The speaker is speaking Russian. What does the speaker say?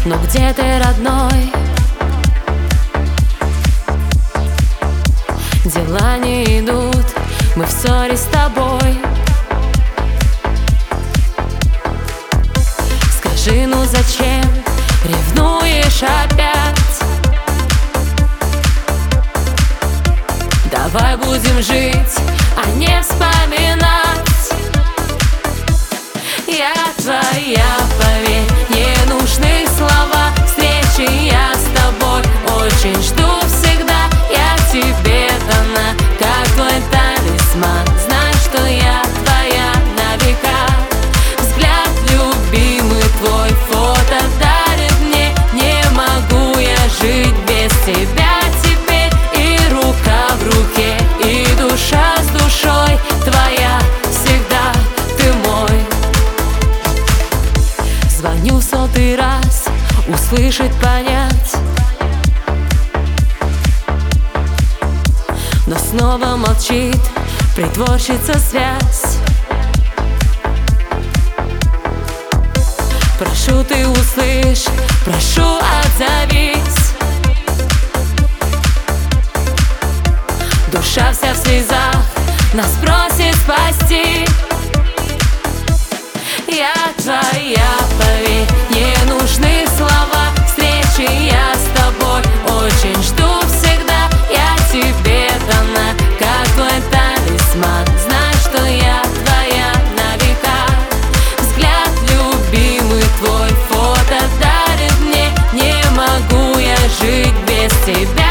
Но где ты, родной? Дела не идут, мы в ссоре с тобой. Скажи, ну зачем ревнуешь опять? Давай будем жить, а не вспоминать. Я твоя, поверь, не нужны слова. Встречи я с тобой очень жду всегда. Я тебе дана, как твой талисман. Знай, что я твоя на века. Взгляд любимый твой, фото дарит мне. Не могу я жить без тебя теперь. И рука в руке, и душа с душой твоя всегда, ты мой. Звоню в 100-й раз, услышать, понять, но снова молчит, притворщица связь. Прошу, ты услышь, прошу, отзовись. Душа вся в слезах, нас просит спасти. Я твоя, поверь, не нужны слова. Встречи я с тобой очень жду всегда. Я тебе дана, как твой талисман. Знай, что я твоя на века. Взгляд любимый твой, фото дарит мне. Не могу я жить без тебя.